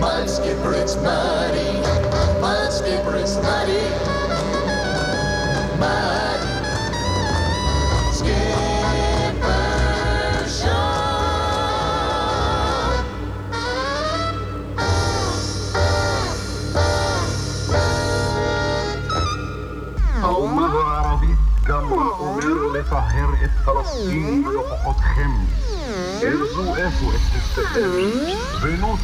Mud skipper, it's muddy. Mud skipper, it's muddy. Mud skipper show. האומה הערבית גם אומר לטהר את פלסטין בכוחותכם. איזו איפה את תסתכל ונוס